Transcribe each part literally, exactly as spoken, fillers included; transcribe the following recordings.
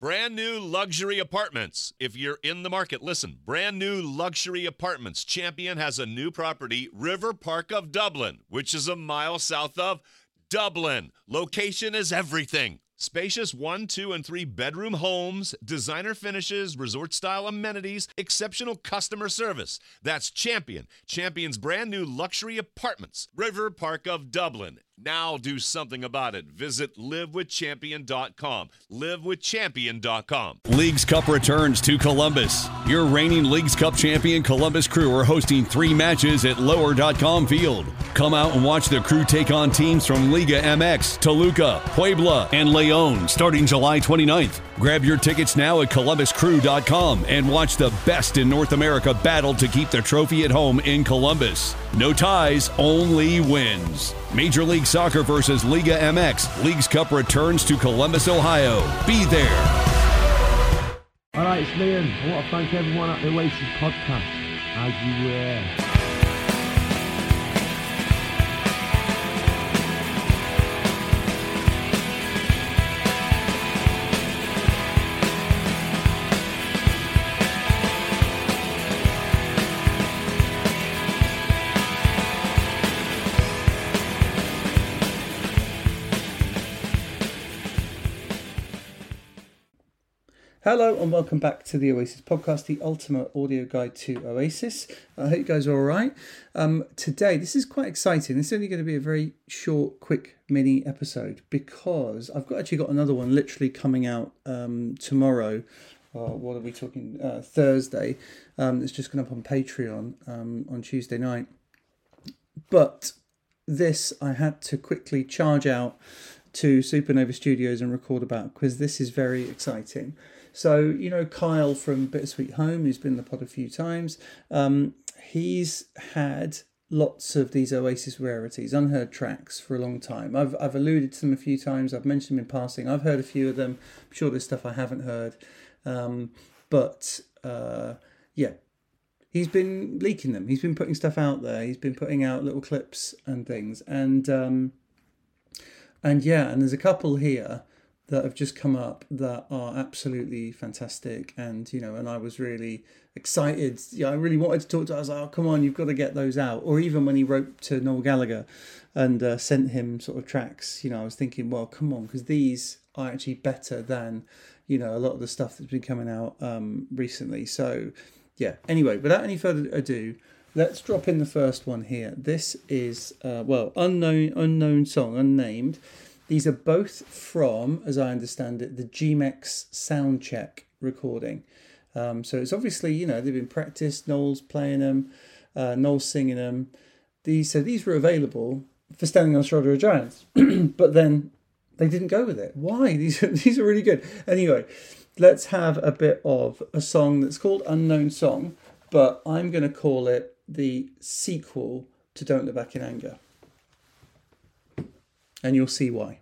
Brand new luxury apartments. If you're in the market, listen. Brand new luxury apartments. Champion has a new property, River Park of Dublin, which is a mile south of Dublin. Location is everything. Spacious one, two, and three bedroom homes, designer finishes, resort-style amenities, exceptional customer service. That's Champion. Champion's brand new luxury apartments, River Park of Dublin. Now do something about it. Visit live with champion dot com. live with champion dot com. Leagues Cup returns to Columbus. Your reigning Leagues Cup champion Columbus Crew are hosting three matches at lower dot com Field. Come out and watch the Crew take on teams from Liga M X, Toluca, Puebla, and Leon starting July twenty-ninth. Grab your tickets now at columbus crew dot com and watch the best in North America battle to keep the trophy at home in Columbus. No ties, only wins. Major League Soccer versus Liga M X. Leagues Cup returns to Columbus, Ohio. Be there. All right, it's Liam. I want to thank everyone at the Oasis podcast. As you were. Hello and welcome back to the Oasis podcast, the ultimate audio guide to Oasis. I hope you guys are all right. Um, today, this is quite exciting. This is only going to be a very short, quick mini episode because I've got actually got another one literally coming out um, tomorrow. Uh, what are we talking? Uh, Thursday. Um, it's just going up on Patreon um, on Tuesday night. But this I had to quickly charge out to Supernova Studios and record about because this is very exciting. So, you know, Kyle from Bittersweet Home, who's been in the pod a few times, um, he's had lots of these Oasis rarities, unheard tracks for a long time. I've I've alluded to them a few times. I've mentioned them in passing. I've heard a few of them. I'm sure there's stuff I haven't heard. Um, but, uh, yeah, he's been leaking them. He's been putting stuff out there. He's been putting out little clips and things. And, um, and yeah, and there's a couple here that have just come up that are absolutely fantastic, and you know, and I was really excited. Yeah, I really wanted to talk to. I was like, "Oh, come on, you've got to get those out." Or even when he wrote to Noel Gallagher and uh, sent him sort of tracks, you know, I was thinking, well, come on, because these are actually better than, you know, a lot of the stuff that's been coming out um, recently. So, yeah. Anyway, without any further ado, let's drop in the first one here. This is uh, well, unknown, unknown song, unnamed. These are both from, as I understand it, the G M E X Soundcheck recording. Um, so it's obviously, you know, they've been practiced. Noel's playing them, uh, Noel's singing them. These, so these were available for Standing on the Shoulder of Giants, but then they didn't go with it. Why? These are, these are really good. Anyway, let's have a bit of a song that's called Unknown Song, but I'm going to call it the sequel to Don't Look Back in Anger. And you'll see why.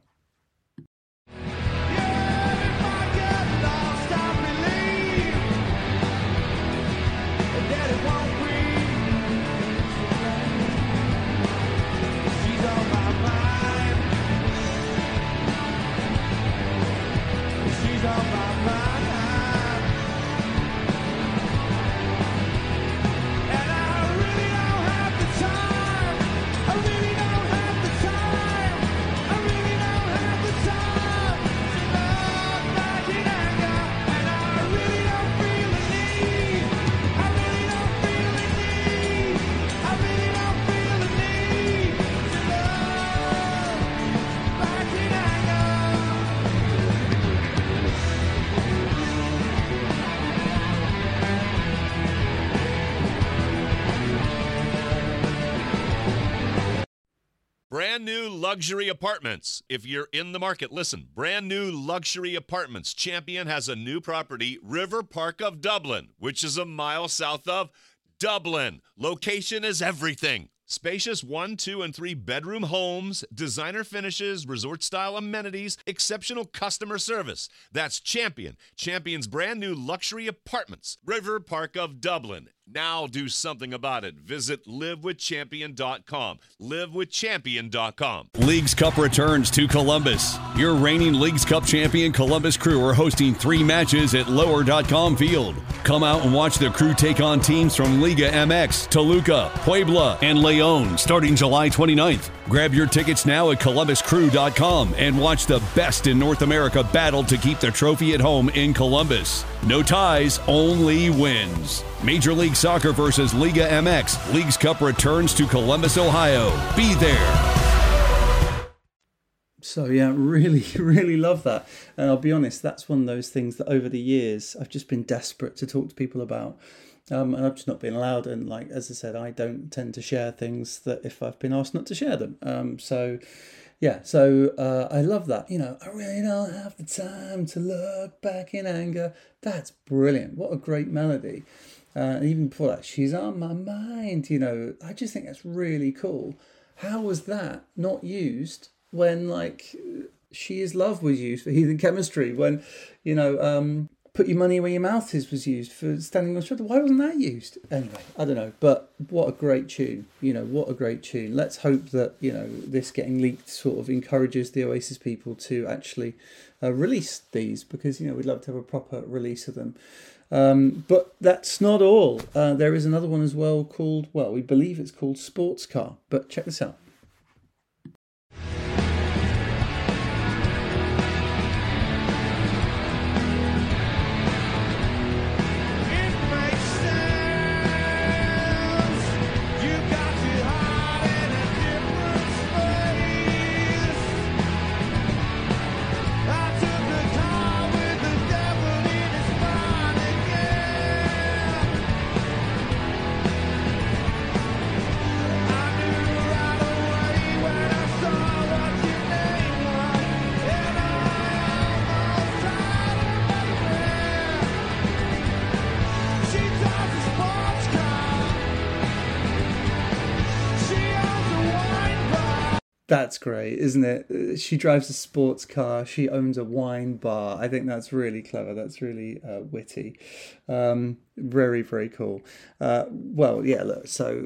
Brand new luxury apartments. If you're in the market, listen. Brand new luxury apartments. Champion has a new property, River Park of Dublin, which is a mile south of Dublin. Location is everything. Spacious one, two, and three bedroom homes, designer finishes, resort-style amenities, exceptional customer service. That's Champion. Champion's brand new luxury apartments, River Park of Dublin. Now do something about it. Visit live with champion dot com. live with champion dot com. Leagues Cup returns to Columbus. Your reigning Leagues Cup champion Columbus Crew are hosting three matches at lower dot com field. Come out and watch the Crew take on teams from Liga M X, Toluca, Puebla, and León starting July twenty-ninth. Grab your tickets now at columbus crew dot com and watch the best in North America battle to keep the trophy at home in Columbus. No ties, only wins. Major League Soccer versus Liga M X. Leagues Cup returns to Columbus, Ohio. Be there. So yeah, really, really love that. And I'll be honest, that's one of those things that over the years I've just been desperate to talk to people about. Um, and I've just not been allowed. And like, as I said, I don't tend to share things that if I've been asked not to share them. Um, so yeah, so uh, I love that. You know, I really don't have the time to look back in anger. That's brilliant. What a great melody. Uh, and even before that, she's on my mind. You know, I just think that's really cool. How was that not used when like She Is Love was used for Heathen Chemistry, when, you know, um, Put Your Money Where Your Mouth Is was used for Standing on Shoulder? Why wasn't that used? Anyway, I don't know. But what a great tune. You know, what a great tune. Let's hope that, you know, this getting leaked sort of encourages the Oasis people to actually uh, release these, because, you know, we'd love to have a proper release of them. Um, but that's not all. Uh, there is another one as well called, well, we believe it's called Sports Car. But check this out. That's great, isn't it? She drives a sports car. She owns a wine bar. I think that's really clever. That's really uh, witty. Um, very, very cool. Uh, well, yeah, look, so,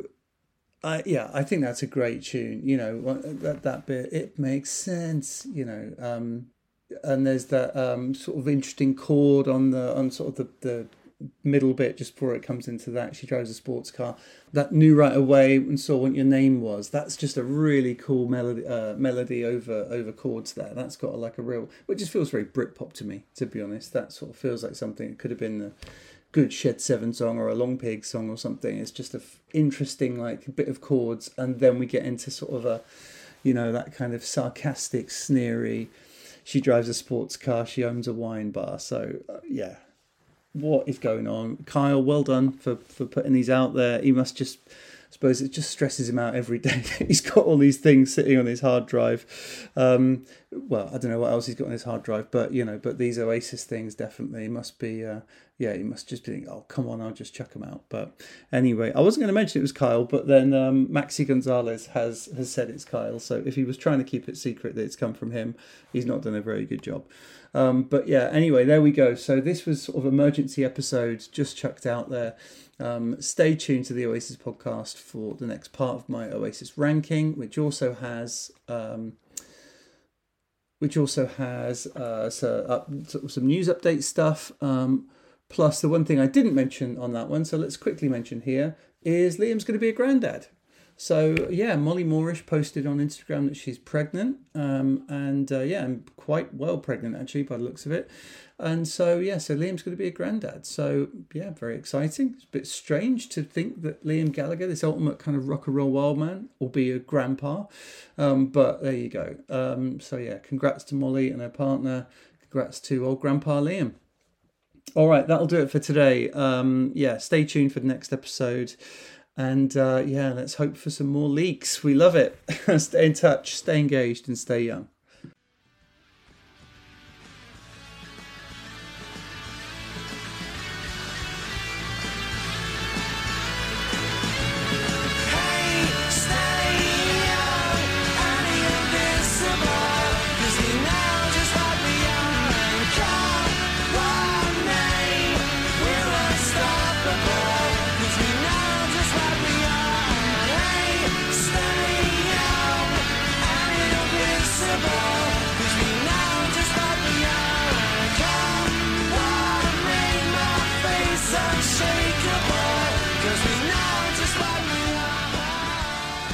I, yeah, I think that's a great tune. You know, that, that bit, it makes sense, you know. Um, and there's that um, sort of interesting chord on the on sort of the, the middle bit just before it comes into that. She drives a sports car. That Knew Right Away and Saw What Your Name Was. That's just a really cool melody uh, melody over over chords there. That's got like a real, it just feels very Britpop to me, to be honest. That sort of feels like something that could have been a good Shed Seven song or a Long Pig song or something. It's just a f- interesting like bit of chords, and then we get into sort of a, you know, that kind of sarcastic, sneery, she drives a sports car, she owns a wine bar. So uh, yeah. What is going on? Kyle, well done for, for putting these out there. He must just, I suppose it just stresses him out every day. He's got all these things sitting on his hard drive. Um, well, I don't know what else he's got on his hard drive, but, you know, but these Oasis things definitely must be, uh, yeah, he must just be thinking, oh, come on, I'll just chuck them out. But anyway, I wasn't going to mention it was Kyle, but then um, Maxi Gonzalez has, has said it's Kyle. So if he was trying to keep it secret that it's come from him, he's not done a very good job. Um, but yeah, anyway, there we go. So this was sort of emergency episode just chucked out there. Um, stay tuned to the Oasis podcast for the next part of my Oasis ranking, which also has um, which also has uh, so up, sort of some news update stuff. Um, plus, the one thing I didn't mention on that one, so let's quickly mention here, is Liam's going to be a granddad. So, yeah, Molly Moorish posted on Instagram that she's pregnant. Um, and, uh, yeah, and quite well pregnant, actually, by the looks of it. And so, yeah, so Liam's going to be a granddad. So, yeah, very exciting. It's a bit strange to think that Liam Gallagher, this ultimate kind of rock and roll wild man, will be a grandpa. Um, but there you go. Um, so, yeah, congrats to Molly and her partner. Congrats to old Grandpa Liam. All right, that'll do it for today. Um, yeah, stay tuned for the next episode. And uh, yeah, let's hope for some more leaks. We love it. Stay in touch, stay engaged, and stay young. Cause we unshakable, 'cause we know just what we are.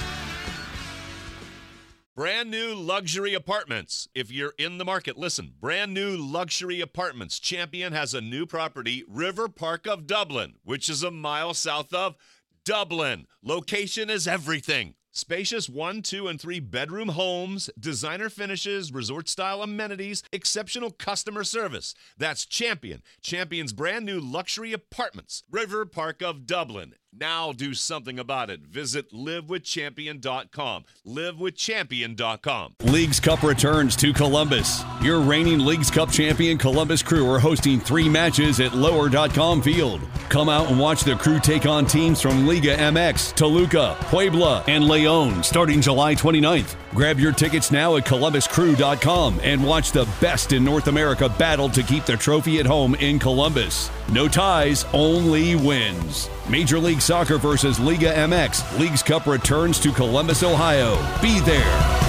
Brand new luxury apartments. If you're in the market, listen. Brand new luxury apartments. Champion has a new property, River Park of Dublin, which is a mile south of Dublin. Location is everything. Spacious one, two, and three bedroom homes, designer finishes, resort-style amenities, exceptional customer service. That's Champion. Champion's brand new luxury apartments, River Park of Dublin. Now do something about it. Visit live with champion dot com. live with champion dot com. Leagues Cup returns to Columbus. Your reigning Leagues Cup champion Columbus Crew are hosting three matches at lower dot com field. Come out and watch the Crew take on teams from Liga M X, Toluca, Puebla, and León starting July twenty-ninth. Grab your tickets now at columbus crew dot com and watch the best in North America battle to keep the trophy at home in Columbus. No ties, only wins. Major League Soccer versus Liga M X. Leagues Cup returns to Columbus, Ohio. Be there.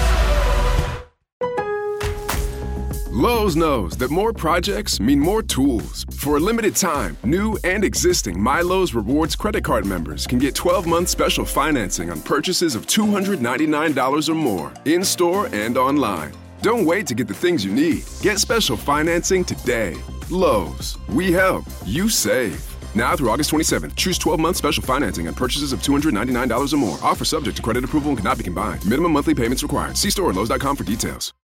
Lowe's knows that more projects mean more tools. For a limited time, new and existing MyLowe's Rewards credit card members can get twelve-month special financing on purchases of two hundred ninety-nine dollars or more, in-store and online. Don't wait to get the things you need. Get special financing today. Lowe's. We help. You save. Now through August twenty-seventh, choose twelve-month special financing on purchases of two hundred ninety-nine dollars or more. Offer subject to credit approval and cannot be combined. Minimum monthly payments required. See store at lowes dot com for details.